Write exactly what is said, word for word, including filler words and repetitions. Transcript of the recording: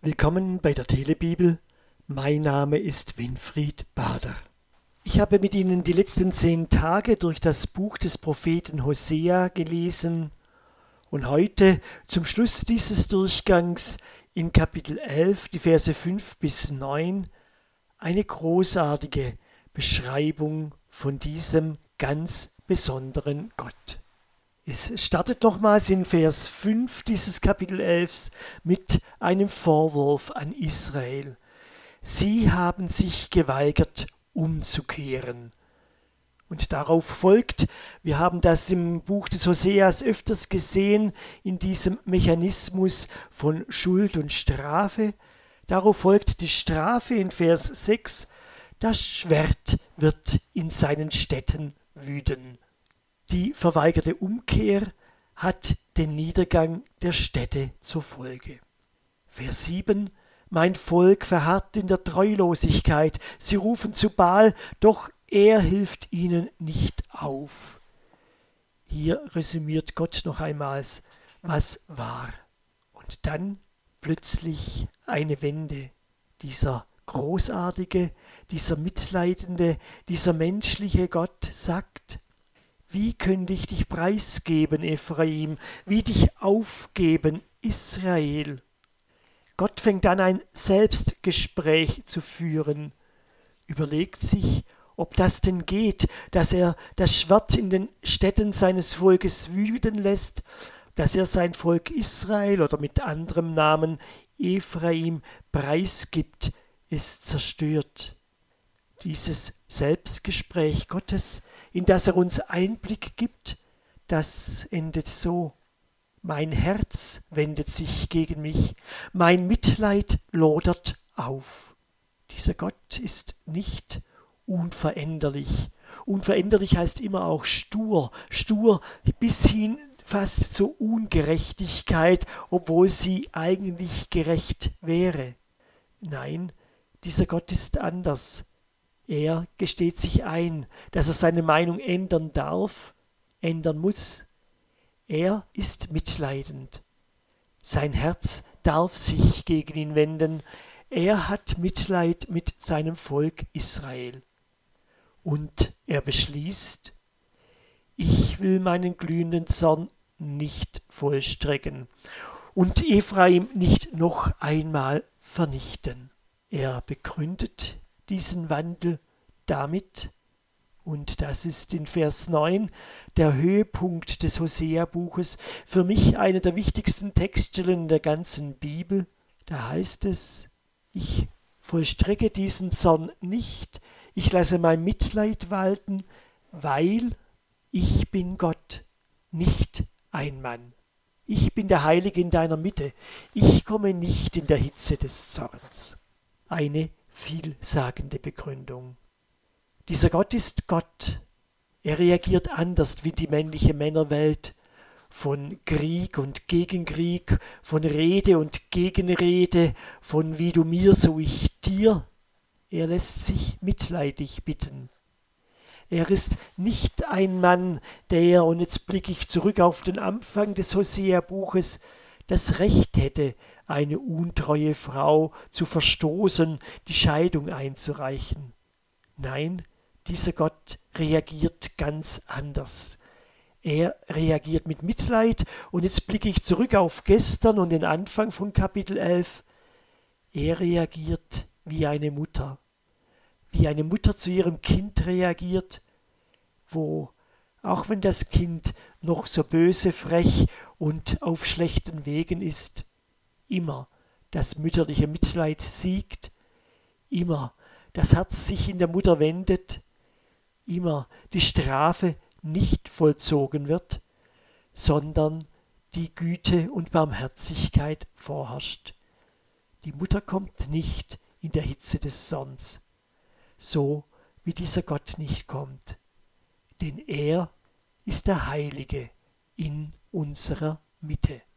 Willkommen bei der Telebibel. Mein Name ist Winfried Bader. Ich habe mit Ihnen die letzten zehn Tage durch das Buch des Propheten Hosea gelesen und heute zum Schluss dieses Durchgangs in Kapitel elf, die Verse fünf bis neun, eine großartige Beschreibung von diesem ganz besonderen Gott. Es startet nochmals in Vers fünf dieses Kapitel elf mit einem Vorwurf an Israel. Sie haben sich geweigert, umzukehren. Und darauf folgt, wir haben das im Buch des Hoseas öfters gesehen, in diesem Mechanismus von Schuld und Strafe. Darauf folgt die Strafe in Vers sechs. Das Schwert wird in seinen Städten wüten. Die verweigerte Umkehr hat den Niedergang der Städte zur Folge. Vers sieben. Mein Volk verharrt in der Treulosigkeit. Sie rufen zu Baal, doch er hilft ihnen nicht auf. Hier resümiert Gott noch einmals, was war. Und dann plötzlich eine Wende. Dieser großartige, dieser mitleidende, dieser menschliche Gott sagt: Wie könnte ich dich preisgeben, Ephraim? Wie dich aufgeben, Israel? Gott fängt an, ein Selbstgespräch zu führen, überlegt sich, ob das denn geht, dass er das Schwert in den Städten seines Volkes wüten lässt, dass er sein Volk Israel oder mit anderem Namen Ephraim preisgibt, es zerstört. Dieses Selbstgespräch Gottes, in das er uns Einblick gibt, das endet so: Mein Herz wendet sich gegen mich, mein Mitleid lodert auf. Dieser Gott ist nicht unveränderlich. Unveränderlich heißt immer auch stur, stur bis hin fast zur Ungerechtigkeit, obwohl sie eigentlich gerecht wäre. Nein, dieser Gott ist anders. Er gesteht sich ein, dass er seine Meinung ändern darf, ändern muss. Er ist mitleidend. Sein Herz darf sich gegen ihn wenden. Er hat Mitleid mit seinem Volk Israel. Und er beschließt: Ich will meinen glühenden Zorn nicht vollstrecken und Ephraim nicht noch einmal vernichten. Er begründet diesen Wandel damit, und das ist in Vers neun der Höhepunkt des Hosea-Buches, für mich eine der wichtigsten Textstellen der ganzen Bibel. Da heißt es: Ich vollstrecke diesen Zorn nicht, ich lasse mein Mitleid walten, weil ich bin Gott, nicht ein Mann. Ich bin der Heilige in deiner Mitte, ich komme nicht in der Hitze des Zorns. Eine vielsagende Begründung. Dieser Gott ist Gott. Er reagiert anders wie die männliche Männerwelt. Von Krieg und Gegenkrieg, von Rede und Gegenrede, von wie du mir, so ich dir. Er lässt sich mitleidig bitten. Er ist nicht ein Mann, der, und jetzt blicke ich zurück auf den Anfang des Hosea-Buches, das Recht hätte, eine untreue Frau zu verstoßen, die Scheidung einzureichen. Nein, dieser Gott reagiert ganz anders. Er reagiert mit Mitleid, und jetzt blicke ich zurück auf gestern und den Anfang von Kapitel elf. Er reagiert wie eine Mutter, wie eine Mutter zu ihrem Kind reagiert, wo, auch wenn das Kind noch so böse, frech und auf schlechten Wegen ist, immer das mütterliche Mitleid siegt, immer das Herz sich in der Mutter wendet, immer die Strafe nicht vollzogen wird, sondern die Güte und Barmherzigkeit vorherrscht. Die Mutter kommt nicht in der Hitze des Zorns, so wie dieser Gott nicht kommt, denn er ist der Heilige in unserer Mitte.